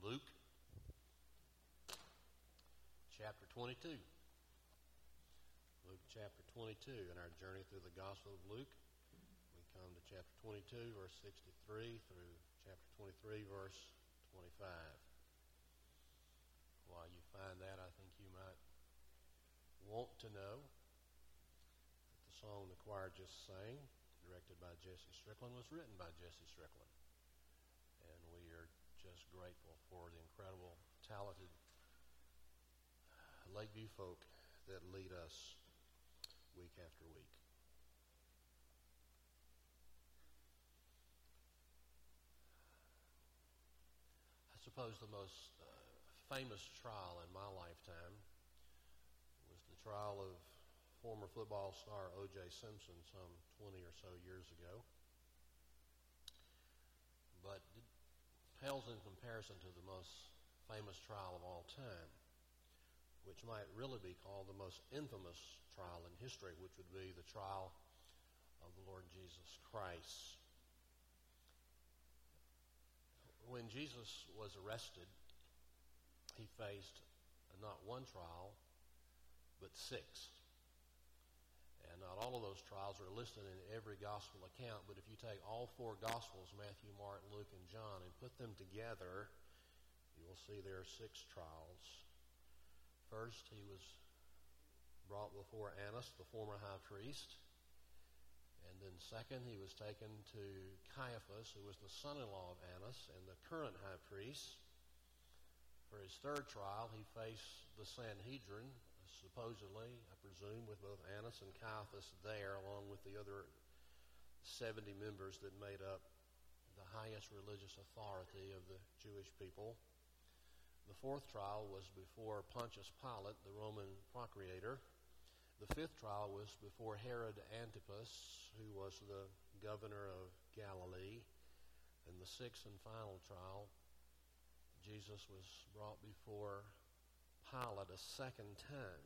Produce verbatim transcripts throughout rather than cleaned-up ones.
Luke chapter twenty-two. Luke chapter twenty-two. In our journey through the Gospel of Luke, we come to chapter twenty-two, verse sixty-three, through chapter twenty-three, verse twenty-five. While you find that, I think you might want to know that the song the choir just sang, directed by Jesse Strickland, was written by Jesse Strickland. And we are just grateful for the incredible, talented Lakeview folk that lead us week after week. I suppose the most uh, famous trial in my lifetime was the trial of former football star O J Simpson some twenty or so years ago. But it pales in comparison to the most famous trial of all time, which might really be called the most infamous trial in history, which would be the trial of the Lord Jesus Christ. When Jesus was arrested, he faced not one trial, but six. And not all of those trials are listed in every gospel account, but if you take all four gospels, Matthew, Mark, Luke, and John, and put them together, you will see there are six trials. First, he was brought before Annas, the former high priest. And then second, he was taken to Caiaphas, who was the son-in-law of Annas and the current high priest. For his third trial, he faced the Sanhedrin, supposedly, I presume, with both Annas and Caiaphas there, along with the other seventy members that made up the highest religious authority of the Jewish people. The fourth trial was before Pontius Pilate, the Roman procurator. The fifth trial was before Herod Antipas, who was the governor of Galilee. And the sixth and final trial, Jesus was brought before Pilate a second time.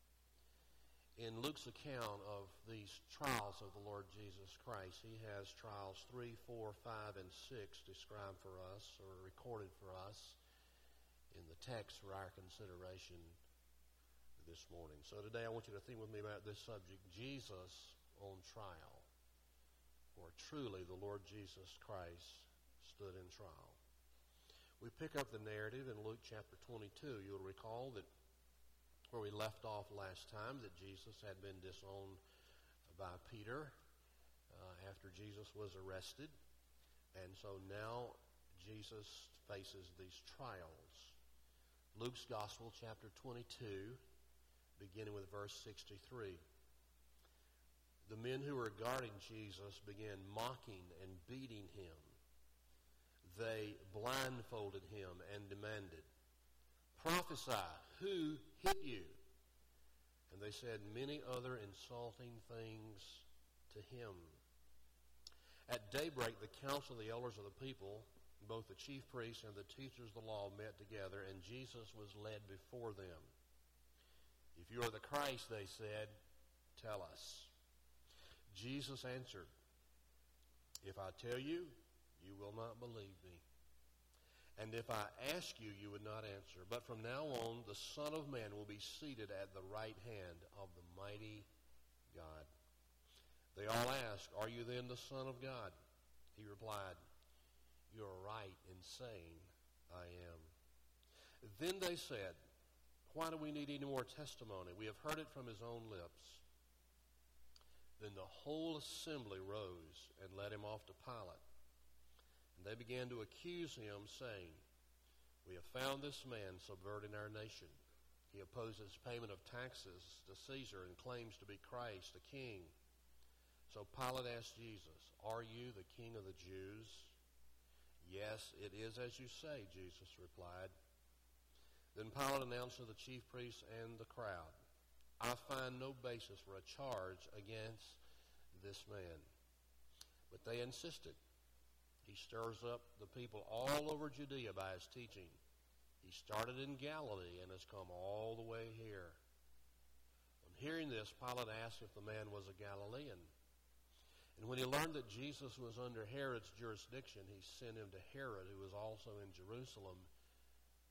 In Luke's account of these trials of the Lord Jesus Christ, he has trials three, four, five, and six described for us, or recorded for us, in the text for our consideration this morning. So today I want you to think with me about this subject, Jesus on trial. For truly the Lord Jesus Christ stood in trial. We pick up the narrative in Luke chapter twenty-two. You'll recall that where we left off last time, that Jesus had been disowned by Peter uh, after Jesus was arrested. And so now Jesus faces these trials. Luke's Gospel, chapter twenty-two, beginning with verse sixty-three. The men who were guarding Jesus began mocking and beating him. They blindfolded him and demanded, "Prophesy, who hit you?" And they said many other insulting things to him. At daybreak, the council of the elders of the people, both the chief priests and the teachers of the law, met together, and Jesus was led before them. "If you are the Christ," they said, "tell us." Jesus answered, "If I tell you, you will not believe me. And if I ask you, you would not answer. But from now on, the Son of Man will be seated at the right hand of the mighty God." They all asked, "Are you then the Son of God?" He replied, "You are right in saying I am." Then they said, "Why do we need any more testimony? We have heard it from his own lips." Then the whole assembly rose and led him off to Pilate. And they began to accuse him, saying, "We have found this man subverting our nation. He opposes payment of taxes to Caesar and claims to be Christ, the king." So Pilate asked Jesus, "Are you the king of the Jews?" "Yes, it is as you say," Jesus replied. Then Pilate announced to the chief priests and the crowd, "I find no basis for a charge against this man." But they insisted. "He stirs up the people all over Judea by his teaching. He started in Galilee and has come all the way here." On hearing this, Pilate asked if the man was a Galilean. And when he learned that Jesus was under Herod's jurisdiction, he sent him to Herod, who was also in Jerusalem,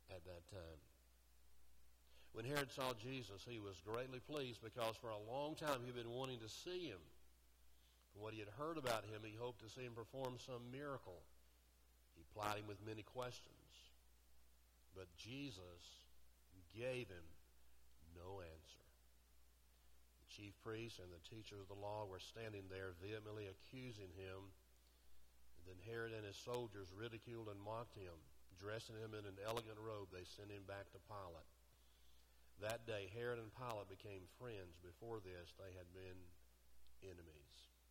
at that time. When Herod saw Jesus, he was greatly pleased because for a long time he had been wanting to see him. From what he had heard about him, he hoped to see him perform some miracle. He plied him with many questions. But Jesus gave him no answer. The chief priests and the teachers of the law were standing there vehemently accusing him. And then Herod and his soldiers ridiculed and mocked him. Dressing him in an elegant robe, they sent him back to Pilate. That day, Herod and Pilate became friends. Before this, they had been enemies.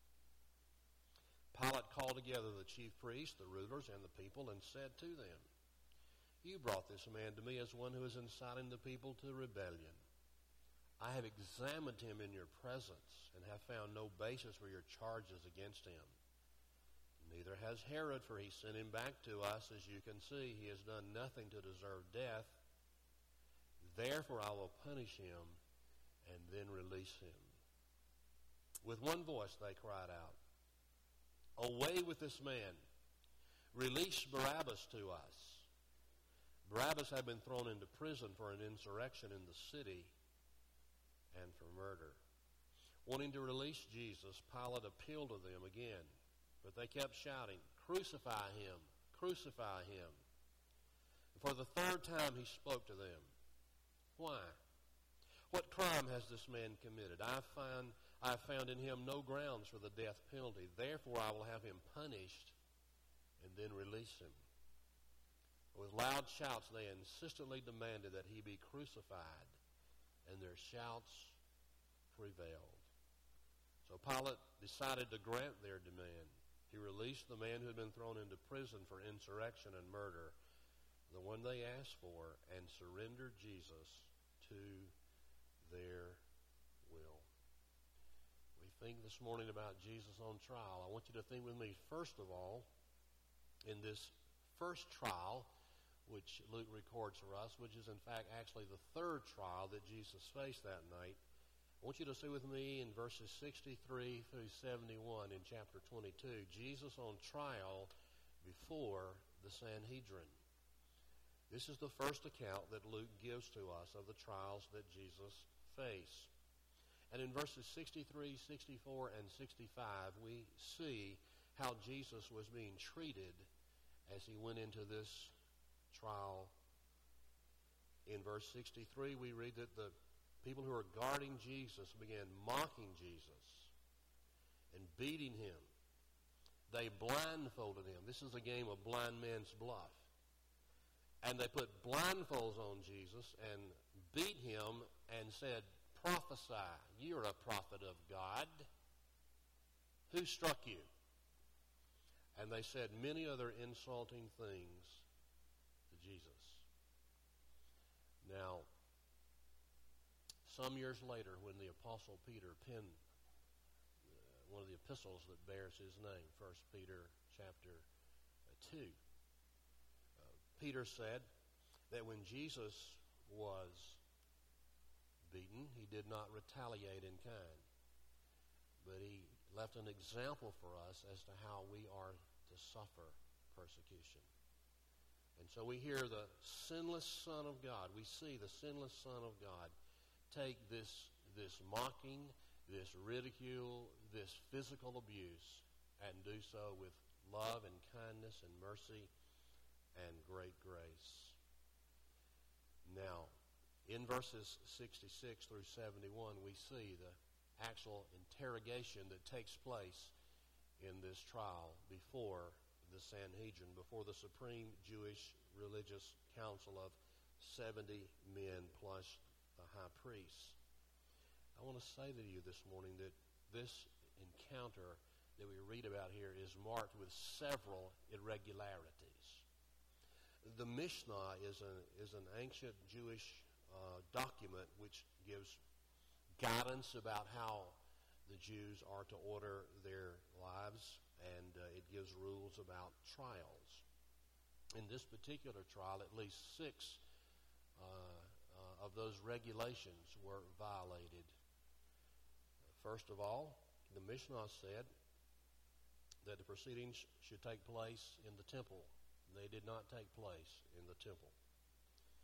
Pilate called together the chief priests, the rulers, and the people, and said to them, "You brought this man to me as one who is inciting the people to rebellion. I have examined him in your presence and have found no basis for your charges against him. Neither has Herod, for he sent him back to us. As you can see, he has done nothing to deserve death. Therefore I will punish him and then release him." With one voice they cried out, "Away with this man! Release Barabbas to us." Barabbas had been thrown into prison for an insurrection in the city and for murder. Wanting to release Jesus, Pilate appealed to them again, but they kept shouting, "Crucify him! Crucify him!" And for the third time he spoke to them. "Why? What crime has this man committed? I find I have found in him no grounds for the death penalty. Therefore I will have him punished and then release him." With loud shouts they insistently demanded that he be crucified, and their shouts prevailed. So Pilate decided to grant their demand. He released the man who had been thrown into prison for insurrection and murder, the one they asked for, and surrendered Jesus to their will. We think this morning about Jesus on trial. I want you to think with me, first of all, in this first trial, which Luke records for us, which is in fact actually the third trial that Jesus faced that night. I want you to see with me in verses sixty-three through seventy-one in chapter twenty-two, Jesus on trial before the Sanhedrin. This is the first account that Luke gives to us of the trials that Jesus faced. And in verses sixty-three, sixty-four, and sixty-five, we see how Jesus was being treated as he went into this trial. In verse sixty-three, we read that the people who were guarding Jesus began mocking Jesus and beating him. They blindfolded him. This is a game of blind man's bluff. And they put blindfolds on Jesus and beat him and said, "Prophesy, you're a prophet of God. Who struck you?" And they said many other insulting things to Jesus. Now, some years later, when the Apostle Peter penned uh, one of the epistles that bears his name, First Peter chapter two, uh, Peter said that when Jesus was beaten, he did not retaliate in kind, but he left an example for us as to how we are to suffer persecution. And so we hear the sinless Son of God, we see the sinless Son of God take this, this mocking, this ridicule, this physical abuse, and do so with love and kindness and mercy and great grace. Now, in verses sixty-six through seventy-one, we see the actual interrogation that takes place in this trial before the Sanhedrin, before the Supreme Jewish Religious Council of seventy men plus the high priest. I want to say to you this morning that this encounter that we read about here is marked with several irregularities. The Mishnah is, a, is an ancient Jewish uh, document which gives guidance about how the Jews are to order their lives, and uh, it gives rules about trials. In this particular trial, at least six uh, uh, of those regulations were violated. First of all, the Mishnah said that the proceedings should take place in the temple. They did not take place in the temple.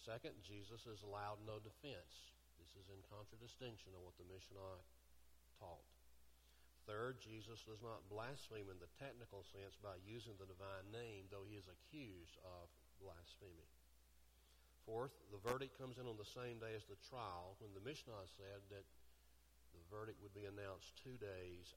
Second, Jesus is allowed no defense. This is in contradistinction of what the Mishnah taught. Third, Jesus does not blaspheme in the technical sense by using the divine name, though he is accused of blasphemy. Fourth, the verdict comes in on the same day as the trial, when the Mishnah said that the verdict would be announced two days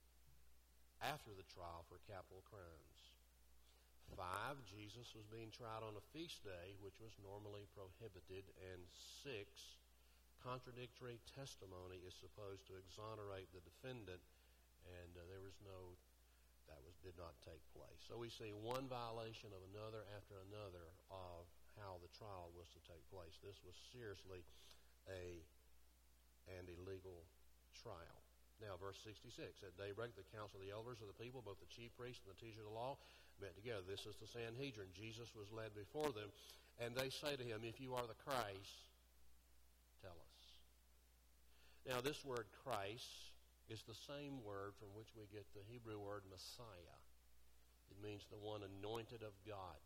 after the trial for capital crimes. Five, Jesus was being tried on a feast day, which was normally prohibited. And six, contradictory testimony is supposed to exonerate the defendant, and uh, there was no, that was did not take place. So we see one violation of another after another of how the trial was to take place. This was seriously a and illegal trial. Now, verse sixty-six, at daybreak, the council of the elders of the people, both the chief priests and the teachers of the law, met together. This is the Sanhedrin. Jesus was led before them, and they say to him, if you are the Christ, tell us. Now, this word Christ is the same word from which we get the Hebrew word Messiah. It means the one anointed of God.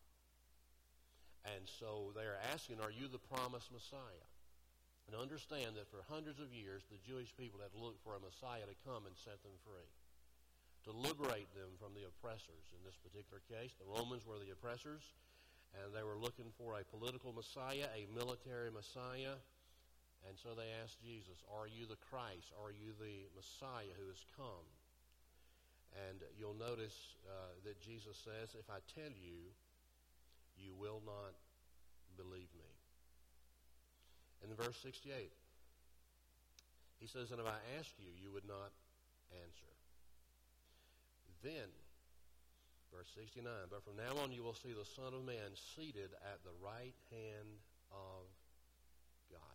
And so they're asking, are you the promised Messiah? And understand that for hundreds of years, the Jewish people had looked for a Messiah to come and set them free, to liberate them from the oppressors. In this particular case, the Romans were the oppressors, and they were looking for a political Messiah, a military Messiah. And so they asked Jesus, are you the Christ? Are you the Messiah who has come? And you'll notice uh, that Jesus says, if I tell you, you will not believe me. In verse sixty-eight, he says, and if I asked you, you would not answer. Then, verse sixty-nine, but from now on you will see the Son of Man seated at the right hand of God.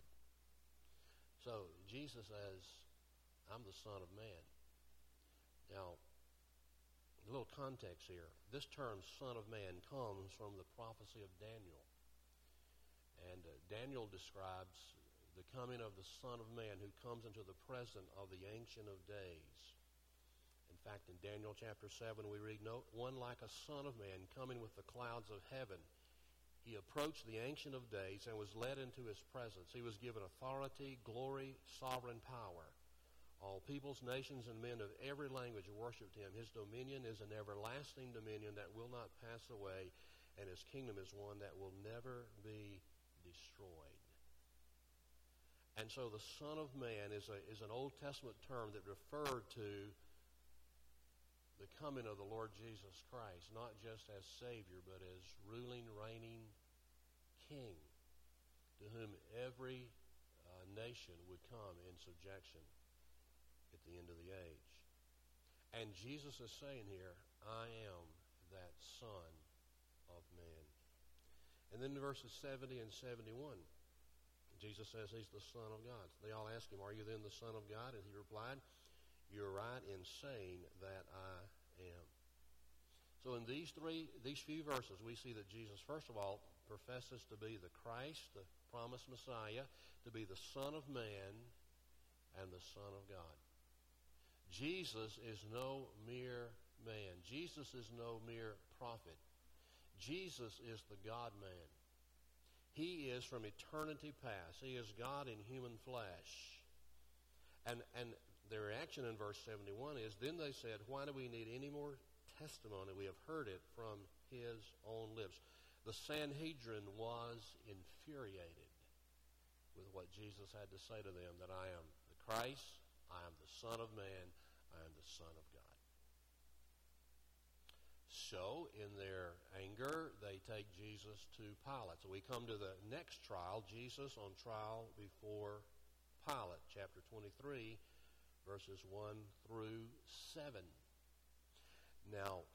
So, Jesus says, I'm the Son of Man. Now, a little context here. This term, Son of Man, comes from the prophecy of Daniel. And uh, Daniel describes the coming of the Son of Man who comes into the presence of the Ancient of Days. In fact, in Daniel chapter seven, we read, no one like a Son of Man coming with the clouds of heaven. He approached the Ancient of Days and was led into his presence. He was given authority, glory, sovereign power. All peoples, nations, and men of every language worshipped him. His dominion is an everlasting dominion that will not pass away, and his kingdom is one that will never be destroyed. And so the Son of Man is a is an Old Testament term that referred to the coming of the Lord Jesus Christ, not just as Savior, but as ruling, reigning King, to whom every uh, nation would come in subjection at the end of the age. And Jesus is saying here, I am that Son of Man. And then in verses seventy and seventy-one, Jesus says he's the Son of God. They all ask him, are you then the Son of God? And he replied, you're right in saying that I am. So in these three, these few verses, we see that Jesus, first of all, professes to be the Christ, the promised Messiah, to be the Son of Man and the Son of God. Jesus is no mere man. Jesus is no mere prophet. Jesus is the God-man. He is from eternity past. He is God in human flesh. And and their reaction in verse seventy-one is, then they said, why do we need any more testimony? We have heard it from his own lips. The Sanhedrin was infuriated with what Jesus had to say to them, that I am the Christ, I am the Son of Man, I am the Son of God. So, in their anger, they take Jesus to Pilate. So we come to the next trial, Jesus on trial before Pilate, chapter twenty-three, verses one through seven. Now,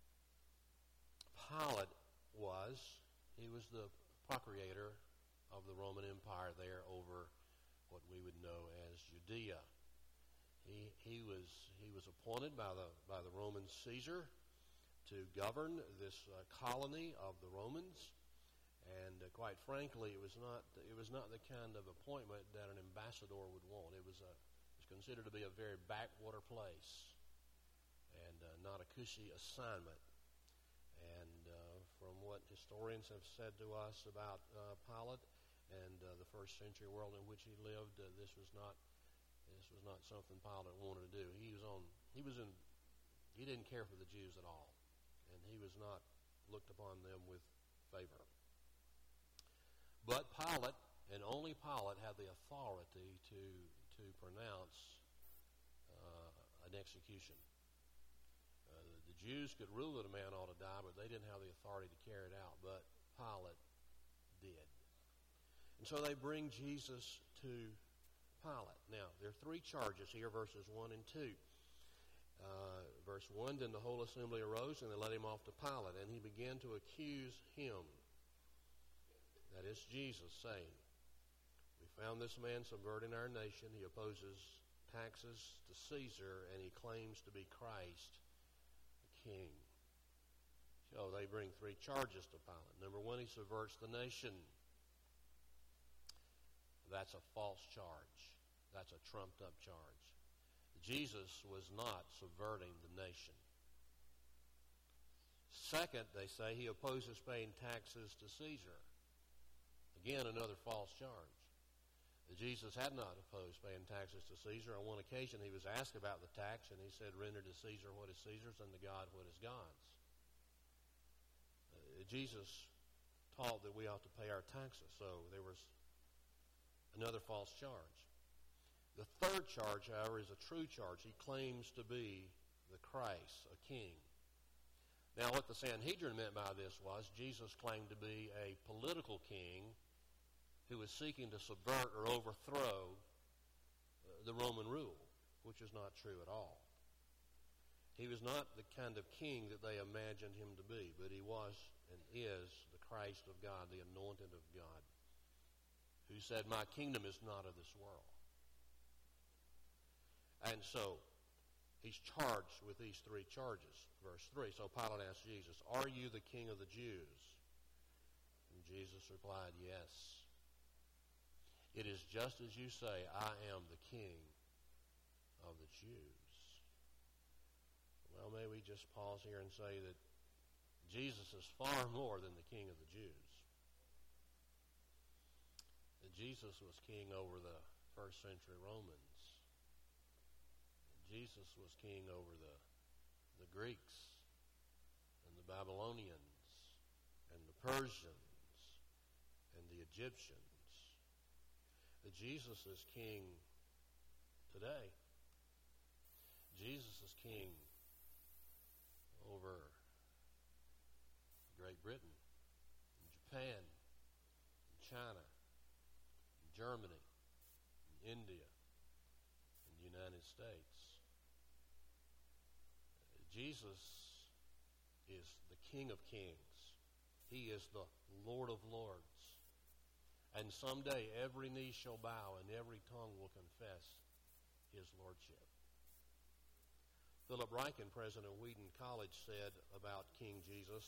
Pilate was, he was the procurator of the Roman Empire there over what we would know as Judea. He he was he was appointed by the by the Roman Caesar to govern this uh, colony of the Romans, and uh, quite frankly, it was not it was not the kind of appointment that an ambassador would want. It was a it was considered to be a very backwater place, and uh, not a cushy assignment. And uh, from what historians have said to us about uh, Pilate, and uh, the first century world in which he lived, uh, this was not this was not something Pilate wanted to do. He was on he was in he didn't care for the Jews at all, and he was not looked upon them with favor. But Pilate, and only Pilate, had the authority to to pronounce uh, an execution. Uh, the, the Jews could rule that a man ought to die, but they didn't have the authority to carry it out. But Pilate did. And so they bring Jesus to Pilate. Now, there are three charges here, verses one and two. Uh, verse one, then the whole assembly arose, and they led him off to Pilate, and he began to accuse him. That is Jesus, saying, we found this man subverting our nation. He opposes taxes to Caesar, and he claims to be Christ, the king. So they bring three charges to Pilate. Number one, he subverts the nation. That's a false charge. That's a trumped-up charge. Jesus was not subverting the nation. Second, they say he opposes paying taxes to Caesar. Again, another false charge. Jesus had not opposed paying taxes to Caesar. On one occasion, he was asked about the tax, and he said, render to Caesar what is Caesar's, and to God what is God's. Uh, Jesus taught that we ought to pay our taxes, so there was another false charge. The third charge, however, is a true charge. He claims to be the Christ, a king. Now, what the Sanhedrin meant by this was Jesus claimed to be a political king who was seeking to subvert or overthrow uh, the Roman rule, which is not true at all. He was not the kind of king that they imagined him to be, but he was and is the Christ of God, the anointed of God, who said, my kingdom is not of this world. And so he's charged with these three charges. Verse three, so Pilate asked Jesus, are you the king of the Jews? And Jesus replied, yes. It is just as you say, I am the king of the Jews. Well, may we just pause here and say that Jesus is far more than the king of the Jews. That Jesus was king over the first century Romans. Jesus was king over the, the Greeks and the Babylonians and the Persians and the Egyptians. That Jesus is king today. Jesus is king over Great Britain, and Japan, and China, and Germany, and India, and the United States. Jesus is the King of Kings. He is the Lord of Lords. And someday every knee shall bow and every tongue will confess his lordship. Philip Ryken, president of Wheaton College, said about King Jesus,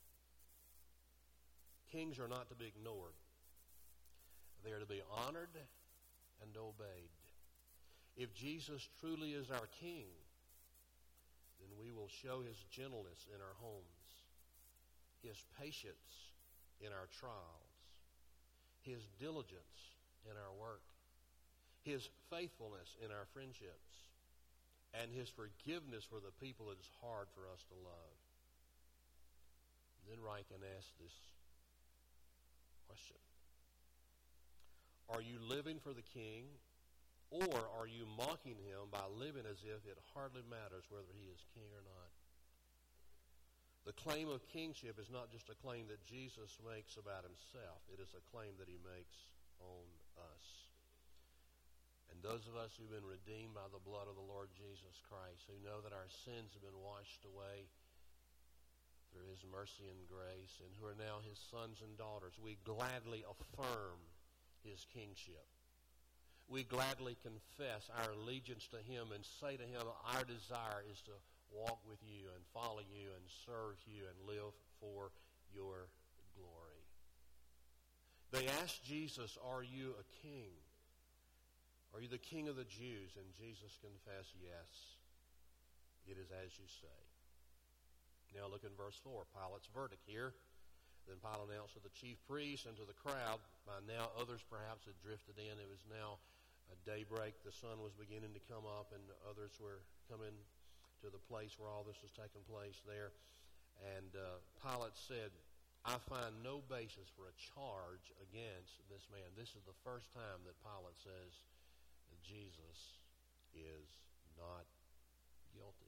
kings are not to be ignored. They are to be honored and obeyed. If Jesus truly is our king, then we will show his gentleness in our homes, his patience in our trials, his diligence in our work, his faithfulness in our friendships, and his forgiveness for the people it is hard for us to love. And then Ryken asked this question. Are you living for the king, or are you mocking him by living as if it hardly matters whether he is king or not? The claim of kingship is not just a claim that Jesus makes about himself. It is a claim that he makes on us. And those of us who've been redeemed by the blood of the Lord Jesus Christ, who know that our sins have been washed away through his mercy and grace, and who are now his sons and daughters, we gladly affirm his kingship. We gladly confess our allegiance to him and say to him, our desire is to walk with you and follow you and serve you and live for your glory. They asked Jesus, are you a king? Are you the king of the Jews? And Jesus confessed, yes, it is as you say. Now look in verse four, Pilate's verdict here. Then Pilate announced to the chief priests and to the crowd. By now others perhaps had drifted in. It was now a daybreak. The sun was beginning to come up, and others were coming to the place where all this was taking place there. And uh, Pilate said, I find no basis for a charge against this man. This is the first time that Pilate says that Jesus is not guilty.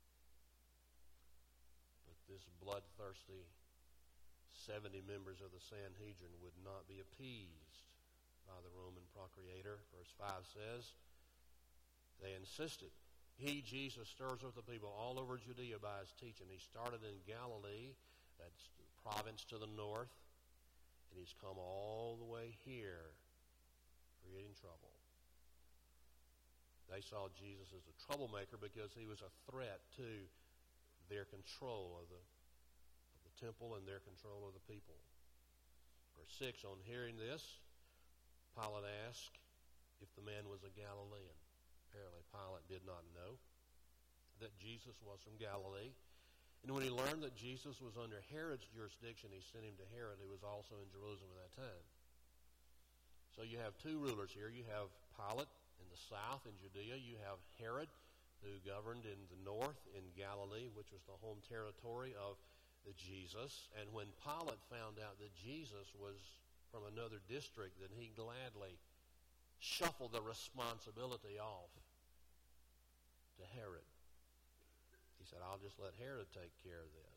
But this bloodthirsty seventy members of the Sanhedrin would not be appeased by the Roman procurator. Verse five says, they insisted. He, Jesus, stirs up the people all over Judea by his teaching. He started in Galilee, that's the province to the north, and he's come all the way here, creating trouble. They saw Jesus as a troublemaker because he was a threat to their control of the temple and their control of the people. Verse six, on hearing this, Pilate asked if the man was a Galilean. Apparently Pilate did not know that Jesus was from Galilee. And when he learned that Jesus was under Herod's jurisdiction, he sent him to Herod, who was also in Jerusalem at that time. So you have two rulers here. You have Pilate in the south in Judea. You have Herod, who governed in the north in Galilee, which was the home territory of the Jesus. And when Pilate found out that Jesus was from another district, then he gladly shuffled the responsibility off to Herod. He said, I'll just let Herod take care of this.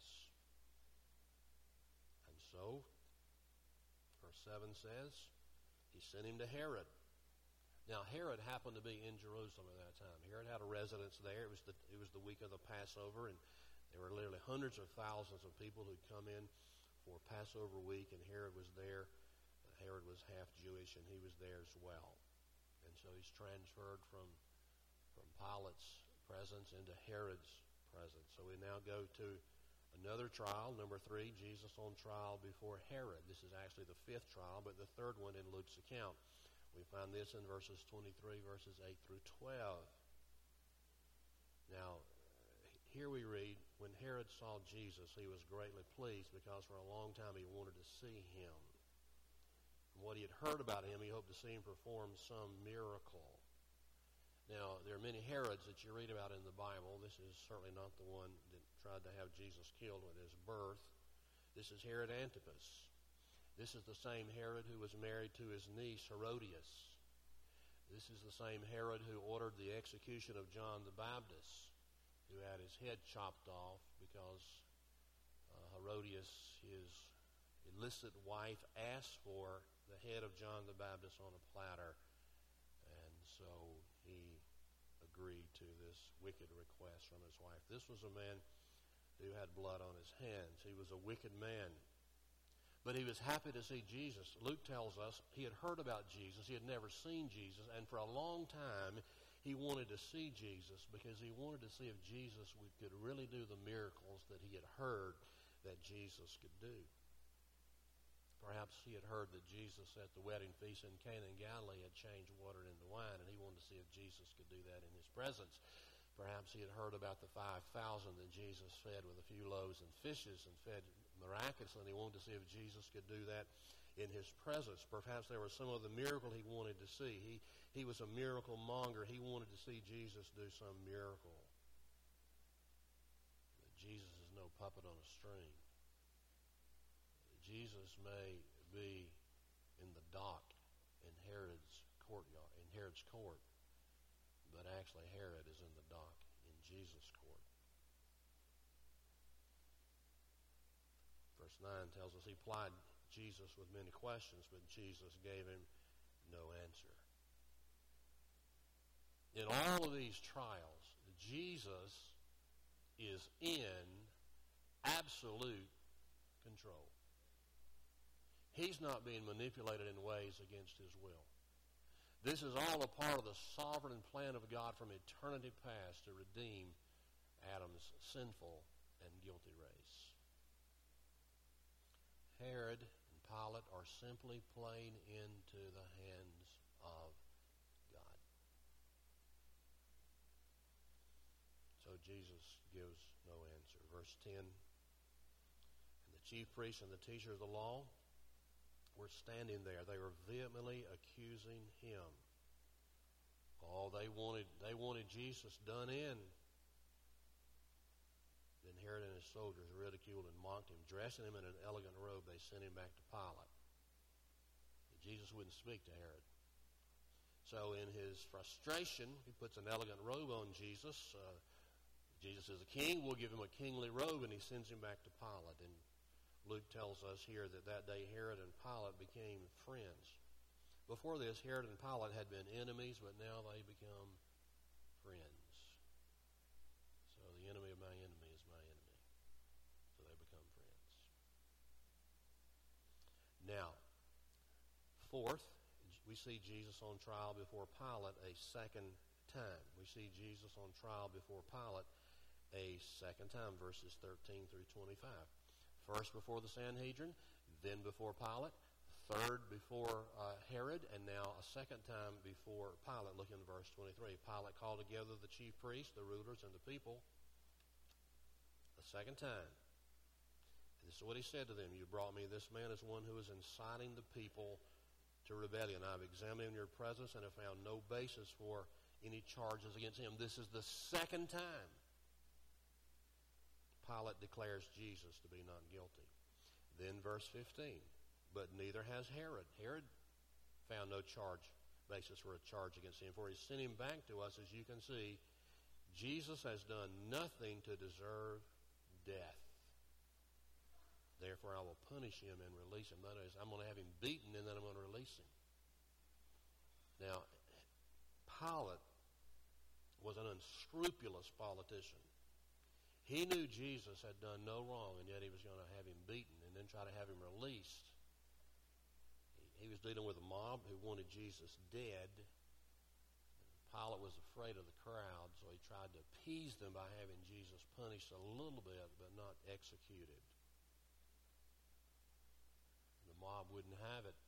And so, verse seven says, he sent him to Herod. Now, Herod happened to be in Jerusalem at that time. Herod had a residence there. It was the, it was the week of the Passover, and there were literally hundreds of thousands of people who'd come in for Passover week, and Herod was there. Uh, Herod was half Jewish, and he was there as well. And so he's transferred from, from Pilate's presence into Herod's presence. So we now go to another trial, number three, Jesus on trial before Herod. This is actually the fifth trial, but the third one in Luke's account. We find this in verses twenty-three, verses eight through twelve. Now, here we read, when Herod saw Jesus, he was greatly pleased because for a long time he wanted to see him. From what he had heard about him, he hoped to see him perform some miracle. Now, there are many Herods that you read about in the Bible. This is certainly not the one that tried to have Jesus killed at his birth. This is Herod Antipas. This is the same Herod who was married to his niece Herodias. This is the same Herod who ordered the execution of John the Baptist, who had his head chopped off because uh, Herodias, his illicit wife, asked for the head of John the Baptist on a platter. And so he agreed to this wicked request from his wife. This was a man who had blood on his hands. He was a wicked man. But he was happy to see Jesus. Luke tells us he had heard about Jesus. He had never seen Jesus. And for a long time, he wanted to see Jesus because he wanted to see if Jesus would, could really do the miracles that he had heard that Jesus could do. Perhaps he had heard that Jesus at the wedding feast in Cana in Galilee had changed water into wine, and he wanted to see if Jesus could do that in his presence. Perhaps he had heard about the five thousand that Jesus fed with a few loaves and fishes and fed miraculously, and he wanted to see if Jesus could do that in his presence. Perhaps there was some other miracle he wanted to see. He, he was a miracle monger. He wanted to see Jesus do some miracle. But Jesus is no puppet on a string. Jesus may be in the dock in Herod's courtyard, in Herod's court, but actually Herod is in the dock in Jesus' court. Verse nine tells us he plied Jesus with many questions, but Jesus gave him no answer. In all of these trials, Jesus is in absolute control. He's not being manipulated in ways against his will. This is all a part of the sovereign plan of God from eternity past to redeem Adam's sinful and guilty race. Herod and Pilate are simply playing into the hands of God. So Jesus gives no answer. Verse ten, and the chief priests and the teachers of the law were standing there. They were vehemently accusing him. Oh, they wanted they wanted Jesus done in. Then Herod and his soldiers ridiculed and mocked him. Dressing him in an elegant robe, they sent him back to Pilate. But Jesus wouldn't speak to Herod. So in his frustration, he puts an elegant robe on Jesus. Uh, Jesus is a king. We'll give him a kingly robe, and he sends him back to Pilate. And Luke tells us here that that day Herod and Pilate became friends. Before this, Herod and Pilate had been enemies, but now they become friends. So the enemy of my enemy is my enemy. So they become friends. Now, fourth, we see Jesus on trial before Pilate a second time. We see Jesus on trial before Pilate a second time, verses thirteen through twenty-five. First before the Sanhedrin, then before Pilate, third before uh, Herod, and now a second time before Pilate. Look in verse twenty-three. Pilate called together the chief priests, the rulers, and the people a second time. This is what he said to them. You brought me this man as one who is inciting the people to rebellion. I've examined him in your presence and have found no basis for any charges against him. This is the second time Pilate declares Jesus to be not guilty. Then verse fifteen. But neither has Herod. Herod found no charge basis for a charge against him, for he sent him back to us. As you can see, Jesus has done nothing to deserve death. Therefore, I will punish him and release him. That is, I'm going to have him beaten, and then I'm going to release him. Now, Pilate was an unscrupulous politician. He knew Jesus had done no wrong, and yet he was going to have him beaten and then try to have him released. He, he was dealing with a mob who wanted Jesus dead. Pilate was afraid of the crowd, so he tried to appease them by having Jesus punished a little bit, but not executed. The mob wouldn't have it.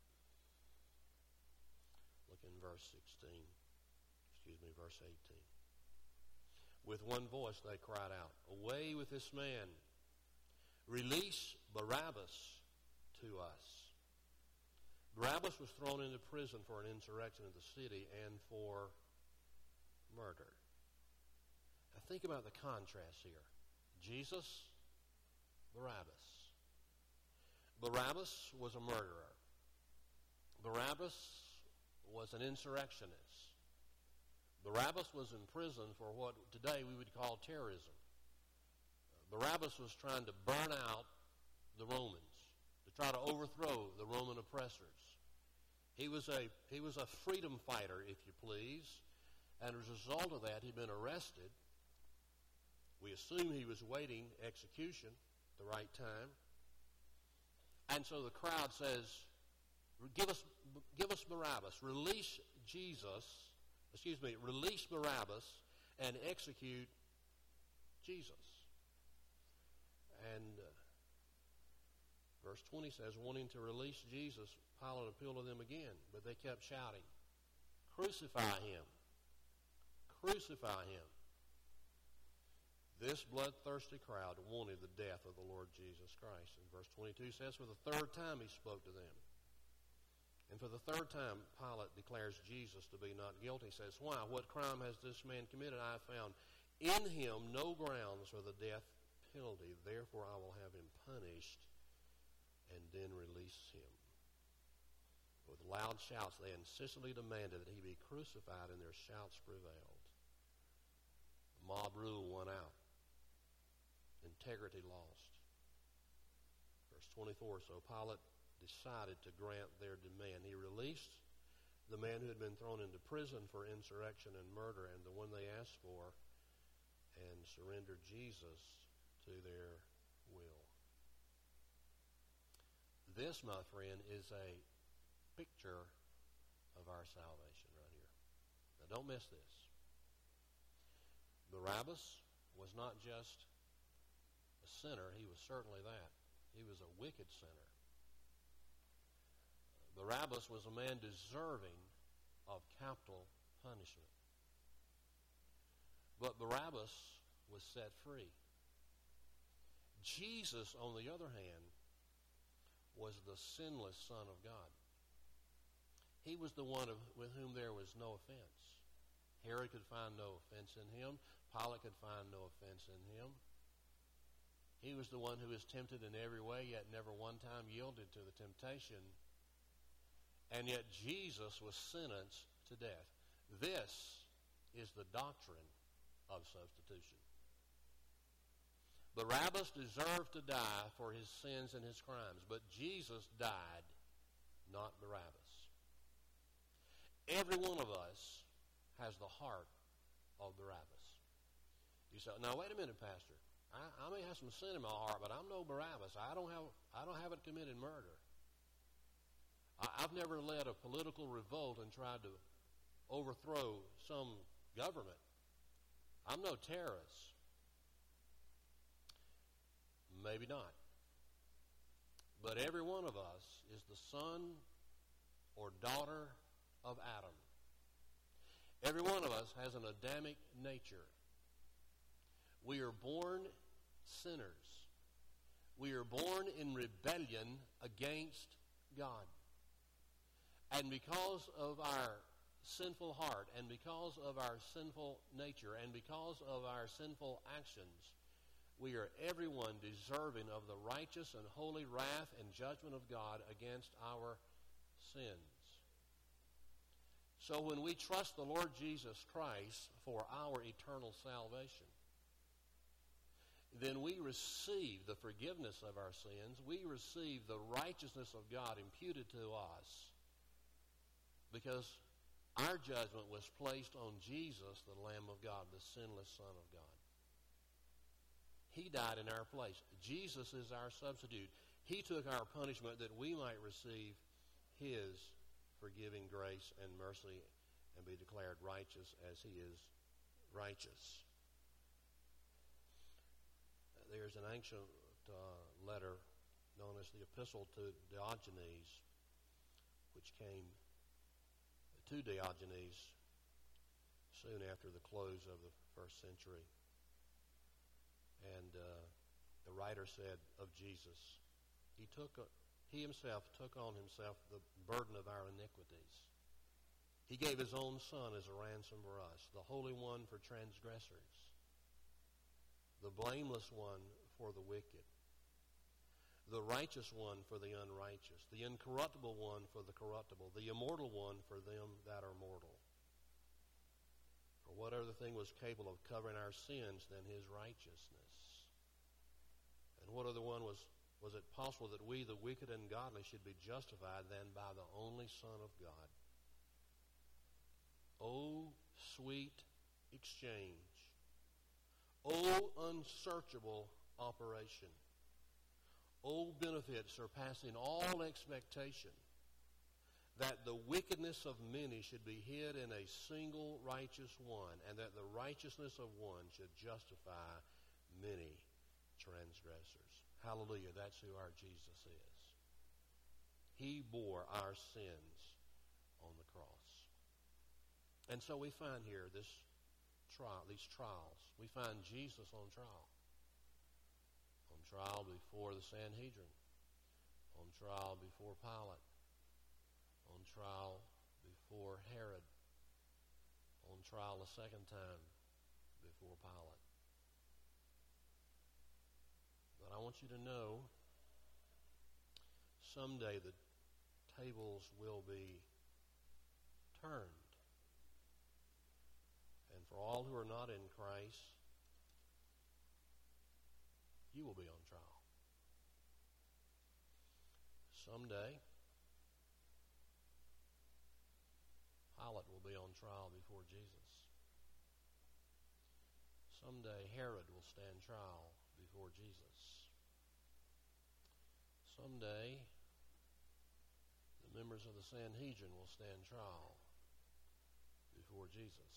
Look in verse sixteen. Excuse me, verse eighteen. With one voice they cried out, "Away with this man! Release Barabbas to us." Barabbas was thrown into prison for an insurrection in the city and for murder. Now think about the contrast here. Jesus, Barabbas. Barabbas was a murderer. Barabbas was an insurrectionist. Barabbas was in prison for what today we would call terrorism. Barabbas was trying to burn out the Romans, to try to overthrow the Roman oppressors. He was a he was a freedom fighter, if you please, and as a result of that, he'd been arrested. We assume he was waiting execution at the right time. And so the crowd says, give us, give us Barabbas, release Jesus, excuse me, release Barabbas and execute Jesus. And uh, verse twenty says, wanting to release Jesus, Pilate appealed to them again, but they kept shouting, "Crucify him! Crucify him!" This bloodthirsty crowd wanted the death of the Lord Jesus Christ. And verse twenty-two says, for the third time he spoke to them. And for the third time, Pilate declares Jesus to be not guilty. He says, why? What crime has this man committed? I have found in him no grounds for the death penalty. Therefore, I will have him punished and then release him. With loud shouts, they insistently demanded that he be crucified, and their shouts prevailed. Mob rule won out. Integrity lost. Verse twenty-four, so Pilate decided to grant their demand. He released the man who had been thrown into prison for insurrection and murder, and the one they asked for, and surrendered Jesus to their will. This, my friend, is a picture of our salvation right here. Now, don't miss this. Barabbas was not just a sinner. He was certainly that. He was a wicked sinner. Barabbas was a man deserving of capital punishment. But Barabbas was set free. Jesus, on the other hand, was the sinless Son of God. He was the one of, with whom there was no offense. Herod could find no offense in him. Pilate could find no offense in him. He was the one who was tempted in every way, yet never one time yielded to the temptation. And yet Jesus was sentenced to death. This is the doctrine of substitution. Barabbas deserved to die for his sins and his crimes, but Jesus died, not Barabbas. Every one of us has the heart of Barabbas. You say, now wait a minute, Pastor. I, I may have some sin in my heart, but I'm no Barabbas. I don't have I don't haven't committed murder. I, I've never led a political revolt and tried to overthrow some government. I'm no terrorist. Maybe not. But every one of us is the son or daughter of Adam. Every one of us has an Adamic nature. We are born sinners. We are born in rebellion against God. And because of our sinful heart, and because of our sinful nature, and because of our sinful actions, we are everyone deserving of the righteous and holy wrath and judgment of God against our sins. So when we trust the Lord Jesus Christ for our eternal salvation, then we receive the forgiveness of our sins. We receive the righteousness of God imputed to us because our judgment was placed on Jesus, the Lamb of God, the sinless Son of God. He died in our place. Jesus is our substitute. He took our punishment that we might receive his forgiving grace and mercy and be declared righteous as he is righteous. There's an ancient uh, letter known as the Epistle to Diogenes, which came to Diogenes soon after the close of the first century. And uh, the writer said of Jesus, he took a, he himself took on himself the burden of our iniquities. He gave his own Son as a ransom for us, the Holy One for transgressors, the blameless one for the wicked, the righteous one for the unrighteous, the incorruptible one for the corruptible, the immortal one for them that are mortal. For what other thing was capable of covering our sins than his righteousness? And what other one was, was it possible that we, the wicked and godly, should be justified than by the only Son of God? Oh, sweet exchange. Oh, unsearchable operation. Oh, benefit surpassing all expectation, that the wickedness of many should be hid in a single righteous one, and that the righteousness of one should justify many transgressors. Hallelujah, that's who our Jesus is. He bore our sins on the cross. And so we find here this trial, these trials. We find Jesus on trial. On trial before the Sanhedrin. On trial before Pilate. On trial before Herod. On trial a second time before Pilate. But I want you to know, someday the tables will be turned. And for all who are not in Christ, you will be on trial. Someday, Pilate will be on trial before Jesus. Someday, Herod will stand trial before Jesus. Someday, the members of the Sanhedrin will stand trial before Jesus.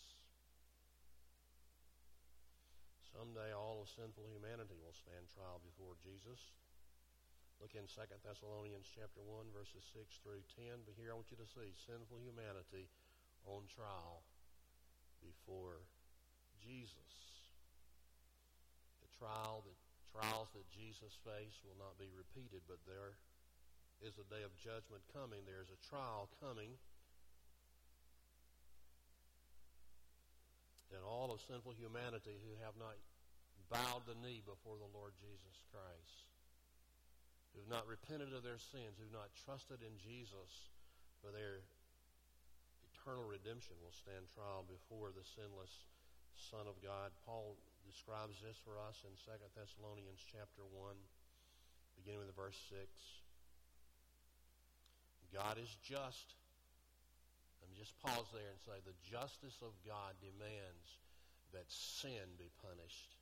Someday all of sinful humanity will stand trial before Jesus. Look in Second Thessalonians chapter one, verses six through ten. But here I want you to see sinful humanity on trial before Jesus. The trial that trials that Jesus faced will not be repeated, but there is the day of judgment coming. There is a trial coming. And all of sinful humanity who have not bowed the knee before the Lord Jesus Christ, who have not repented of their sins, who have not trusted in Jesus for their eternal redemption, will stand trial before the sinless Son of God. Paul describes this for us in Second Thessalonians chapter one, beginning with verse six. God is just. Let me just pause there and say the justice of God demands that sin be punished.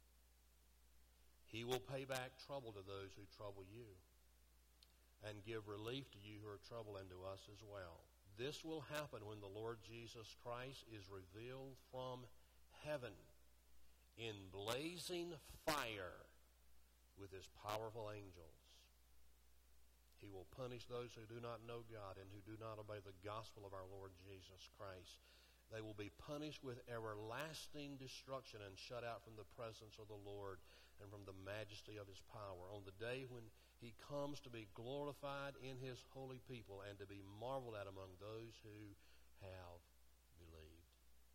He will pay back trouble to those who trouble you and give relief to you who are troubled, and to us as well. This will happen when the Lord Jesus Christ is revealed from heaven in blazing fire with his powerful angels. He will punish those who do not know God and who do not obey the gospel of our Lord Jesus Christ. They will be punished with everlasting destruction and shut out from the presence of the Lord and from the majesty of his power on the day when he comes to be glorified in his holy people and to be marveled at among those who have believed.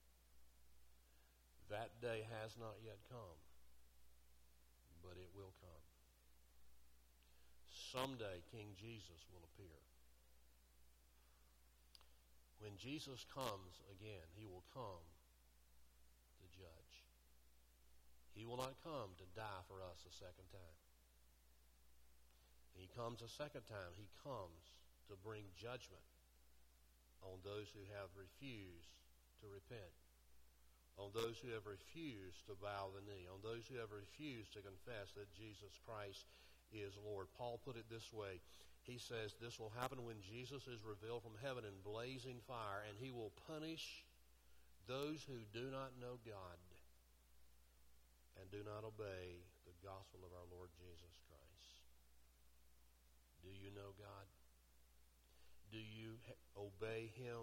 That day has not yet come, but it will come. Someday King Jesus will appear. When Jesus comes again, he will come to judge. He will not come to die for us a second time. He comes a second time. He comes to bring judgment on those who have refused to repent, on those who have refused to bow the knee, on those who have refused to confess that Jesus Christ is Lord. Paul put it this way. He says this will happen when Jesus is revealed from heaven in blazing fire, and he will punish those who do not know God and do not obey the gospel of our Lord Jesus Christ. Do you know God? Do you obey him?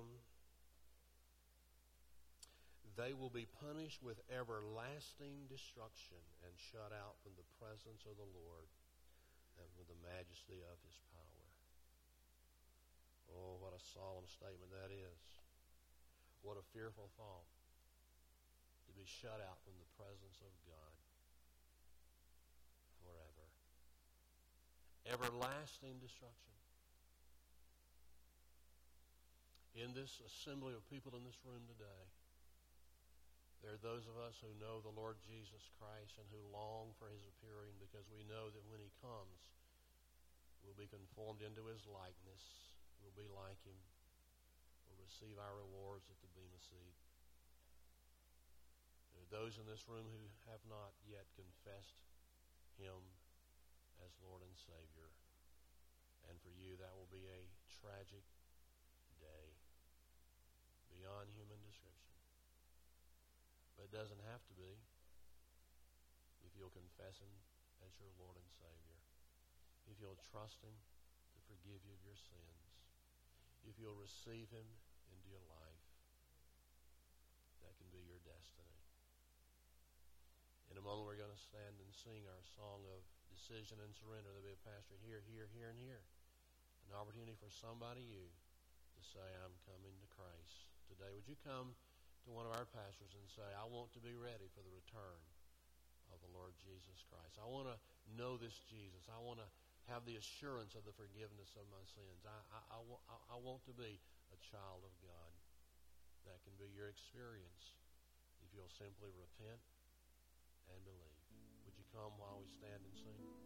They will be punished with everlasting destruction and shut out from the presence of the Lord and with the majesty of his power. Oh, what a solemn statement that is. What a fearful thought, to be shut out from the presence of God forever. Everlasting destruction. In this assembly of people in this room today, there are those of us who know the Lord Jesus Christ and who long for his appearing, because we know that when he comes, we'll be conformed into his likeness. We'll be like him. We'll receive our rewards at the Bema seat. There are those in this room who have not yet confessed him as Lord and Savior. And for you, that will be a tragic day beyond human description. But it doesn't have to be if you'll confess him as your Lord and Savior. If you'll trust him to forgive you of your sins. If you'll receive him into your life, that can be your destiny. In a moment, we're going to stand and sing our song of decision and surrender. There'll be a pastor here, here, here, and here. An opportunity for somebody, you, to say, I'm coming to Christ today. Would you come to one of our pastors and say, I want to be ready for the return of the Lord Jesus Christ. I want to know this Jesus. I want to have the assurance of the forgiveness of my sins. I, I, I, I, I want to be a child of God. That can be your experience if you'll simply repent and believe. Would you come while we stand and sing?